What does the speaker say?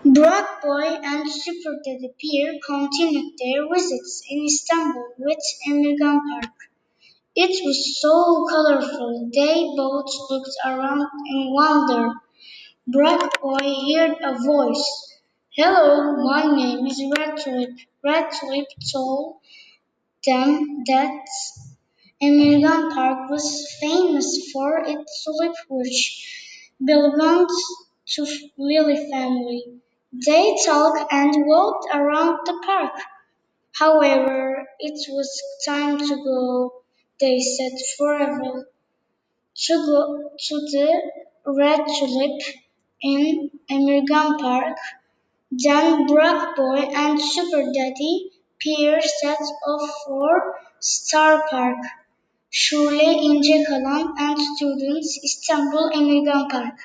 Brock Boy and Super Daddy Pierre continued their visits in Istanbul with Emirgan Park. It was so colorful they both looked around in wonder. Brock Boy heard a voice. Hello, my name is Red Tulip. Red Tulip told them that Emirgan Park was famous for its tulip which belonged to Lily family. They talked and walked around the park. However, it was time to go, they said forever, to go to the Red Tulip in Emirgan Park. Then Brock Boy and Super Daddy Pierre set off for Star Park. Şule İnce Kalan and students, Istanbul Emirgan Park.